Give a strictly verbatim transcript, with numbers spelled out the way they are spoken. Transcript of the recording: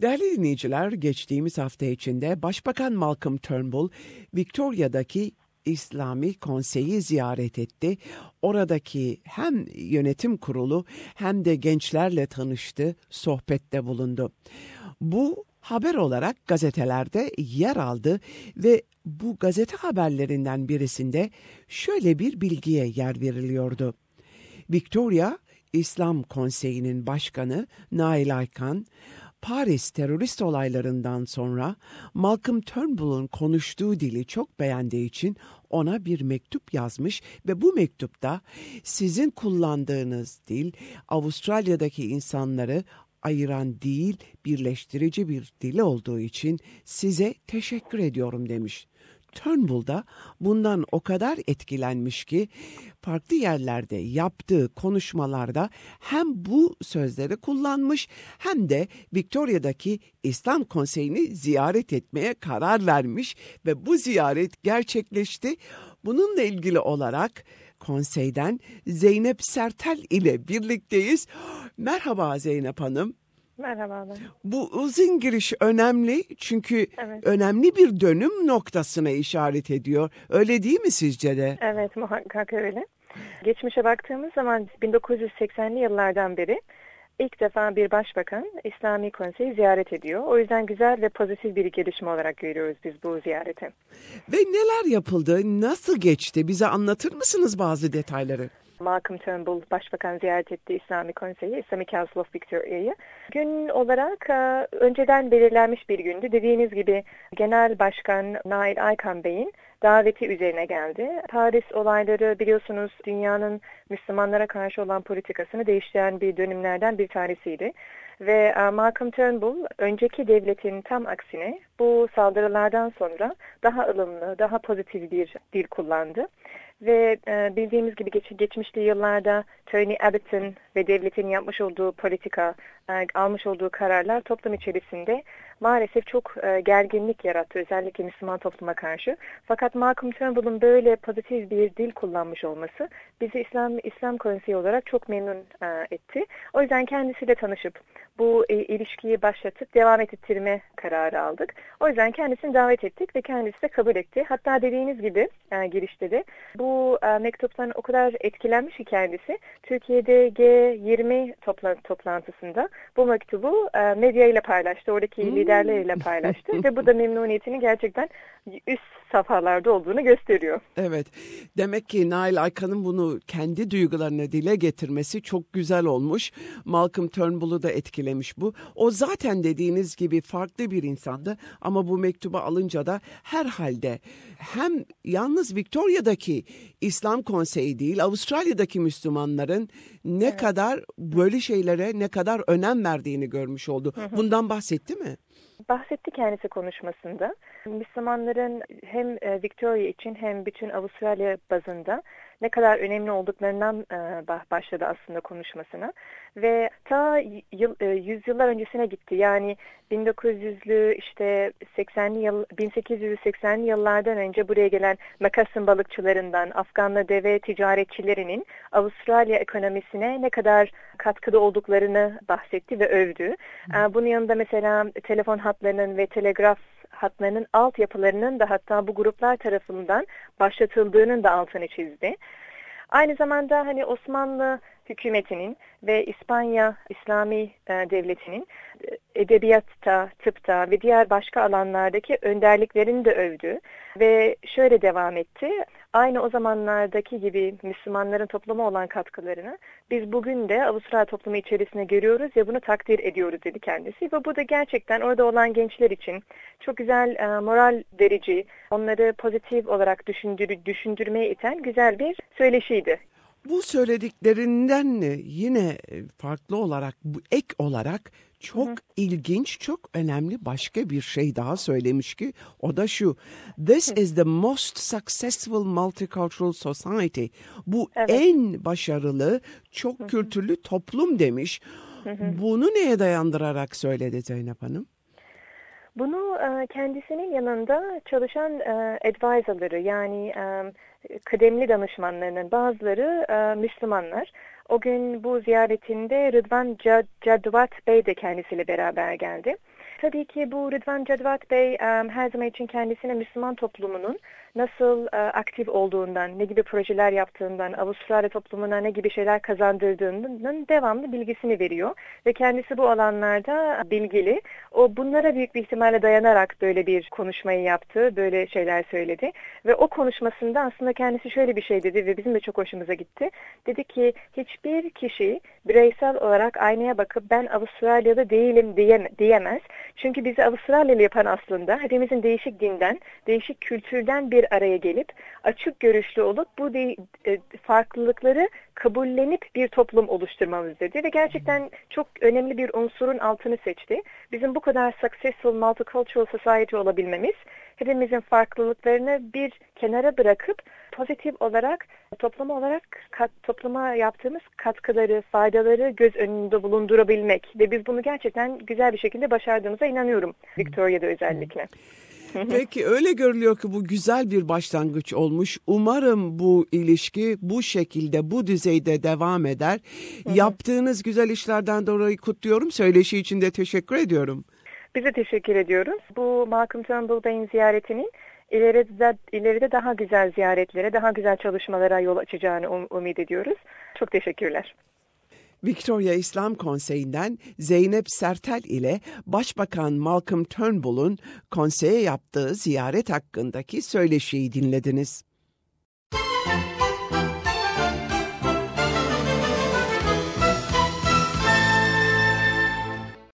Değerli dinleyiciler, geçtiğimiz hafta içinde Başbakan Malcolm Turnbull, Victoria'daki İslami Konseyi ziyaret etti. Oradaki hem yönetim kurulu hem de gençlerle tanıştı, sohbette bulundu. Bu haber olarak gazetelerde yer aldı ve bu gazete haberlerinden birisinde şöyle bir bilgiye yer veriliyordu. Victoria İslam Konseyi'nin başkanı Nail Aykan, Paris terörist olaylarından sonra Malcolm Turnbull'un konuştuğu dili çok beğendiği için ona bir mektup yazmış ve bu mektupta sizin kullandığınız dil Avustralya'daki insanları ayıran değil, birleştirici bir dil olduğu için size teşekkür ediyorum demiş. Turnbull da bundan o kadar etkilenmiş ki farklı yerlerde yaptığı konuşmalarda hem bu sözleri kullanmış hem de Victoria'daki İslam Konseyi'ni ziyaret etmeye karar vermiş ve bu ziyaret gerçekleşti. Bununla ilgili olarak konseyden Zeynep Sertel ile birlikteyiz. Merhaba Zeynep Hanım. Merhabalar. Bu uzun giriş önemli çünkü Evet. önemli bir dönüm noktasına işaret ediyor. Öyle değil mi sizce de? Evet, muhakkak öyle. Geçmişe baktığımız zaman bin dokuz yüz seksenli yıllardan beri ilk defa bir başbakan İslami Konseyi ziyaret ediyor. O yüzden güzel ve pozitif bir gelişme olarak görüyoruz biz bu ziyareti. Ve neler yapıldı, nasıl geçti? Bize anlatır mısınız bazı detayları? Malcolm Turnbull Başbakan ziyaret etti İslami Konseyi, Islamic Council of Victoria'yı. Gün olarak önceden belirlenmiş bir gündü. Dediğiniz gibi Genel Başkan Nail Aykan Bey'in daveti üzerine geldi. Paris olayları biliyorsunuz dünyanın Müslümanlara karşı olan politikasını değiştiren bir dönümlerden bir tanesiydi. Ve Malcolm Turnbull önceki devletin tam aksine bu saldırılardan sonra daha ılımlı, daha pozitif bir dil kullandı. Ve e, bildiğimiz gibi geç, geçmişte yıllarda Tony Abbott'ın ve devletin yapmış olduğu politika, e, almış olduğu kararlar toplum içerisinde maalesef çok e, gerginlik yarattı. Özellikle Müslüman topluma karşı. Fakat Malcolm Turnbull'un böyle pozitif bir dil kullanmış olması bizi İslam İslam Konseyi olarak çok memnun e, etti. O yüzden kendisiyle tanışıp bu e, ilişkiyi başlatıp devam ettirme kararı aldık. O yüzden kendisini davet ettik ve kendisi de kabul etti. Hatta dediğiniz gibi e, girişte de bu e, mektuptan o kadar etkilenmiş ki kendisi Türkiye'de G yirmi topla, toplantısında bu mektubu e, medya ile paylaştı. Oradaki hmm. liderleriyle paylaştı ve bu da memnuniyetini gerçekten üst safhalarda olduğunu gösteriyor. Evet. Demek ki Nail Aykan'ın bunu kendi duygularını dile getirmesi çok güzel olmuş. Malcolm Turnbull'u da etkilemiş bu. O zaten dediğiniz gibi farklı bir insandı ama bu mektubu alınca da herhalde hem yalnız Victoria'daki İslam Konseyi değil, Avustralya'daki Müslümanların ne evet. kadar böyle şeylere ne kadar önem verdiğini görmüş oldu. Hı hı. Bundan bahsetti mi? Bahsetti kendisi konuşmasında. Müslümanların hem Victoria için hem bütün Avustralya bazında ne kadar önemli olduklarından başladı aslında konuşmasına. Ve ta yıl, yüzyıllar öncesine gitti. Yani bin dokuz yüzlü işte seksenli yıl bin sekiz yüz seksenli yıllardan önce buraya gelen Makasın balıkçılarından Afganlı deve ticaretçilerinin Avustralya ekonomisine ne kadar katkıda olduklarını bahsetti ve övdü. Hmm. Bunun yanında mesela telefon hatlarının ve telegraf hatlarının altyapılarının da hatta bu gruplar tarafından başlatıldığının da altını çizdi. Aynı zamanda hani Osmanlı hükümetinin ve İspanya İslami e, devletinin edebiyatta, tıpta ve diğer başka alanlardaki önderliklerini de övdü ve şöyle devam etti. Aynı o zamanlardaki gibi Müslümanların topluma olan katkılarını biz bugün de Avustralya toplumu içerisinde görüyoruz ve bunu takdir ediyoruz dedi kendisi. Ve bu da gerçekten orada olan gençler için çok güzel, e, moral verici, onları pozitif olarak düşündür düşündürmeye iten güzel bir söyleşiydi. Bu söylediklerinden yine farklı olarak, bu ek olarak çok hı hı. ilginç, çok önemli başka bir şey daha söylemiş ki o da şu. This is the most successful multicultural society. Bu evet. en başarılı, çok hı hı. kültürlü toplum demiş. Hı hı. Bunu neye dayandırarak söyledi Zeynep Hanım? Bunu kendisinin yanında çalışan advisorları yani kıdemli danışmanlarının bazıları Müslümanlar. O gün bu ziyaretinde Rıdvan Cadvat Bey de kendisiyle beraber geldi. Tabii ki bu Rıdvan Cedvat Bey her zaman için kendisine Müslüman toplumunun nasıl aktif olduğundan, ne gibi projeler yaptığından, Avustralya toplumuna ne gibi şeyler kazandırdığının devamlı bilgisini veriyor. Ve kendisi bu alanlarda bilgili. O bunlara büyük bir ihtimalle dayanarak böyle bir konuşmayı yaptı, böyle şeyler söyledi. Ve o konuşmasında aslında kendisi şöyle bir şey dedi ve bizim de çok hoşumuza gitti. Dedi ki hiçbir kişi bireysel olarak aynaya bakıp ben Avustralyalı değilim diyemez. Çünkü bizi Avustralyalı yapan aslında hepimizin değişik dinden, değişik kültürden bir araya gelip açık görüşlü olup bu de, e, farklılıkları kabullenip bir toplum oluşturmamız dedi ve gerçekten çok önemli bir unsurun altını seçti. Bizim bu kadar successful multicultural society olabilmemiz, hepimizin farklılıklarını bir kenara bırakıp pozitif olarak topluma olarak kat, topluma yaptığımız katkıları, faydaları göz önünde bulundurabilmek ve biz bunu gerçekten güzel bir şekilde başardığımıza inanıyorum Victoria'da özellikle. Peki öyle görülüyor ki bu güzel bir başlangıç olmuş. Umarım bu ilişki bu şekilde, bu düzeyde devam eder. Hı hı. Yaptığınız güzel işlerden dolayı kutluyorum. Söyleşi için de teşekkür ediyorum. Biz de teşekkür ediyoruz. Bu Malcolm Turnbull Bey'in ziyaretinin ileride, ileride daha güzel ziyaretlere, daha güzel çalışmalara yol açacağını um, umut ediyoruz. Çok teşekkürler. Victoria İslam Konseyi'nden Zeynep Sertel ile Başbakan Malcolm Turnbull'un konseye yaptığı ziyaret hakkındaki söyleşiyi dinlediniz.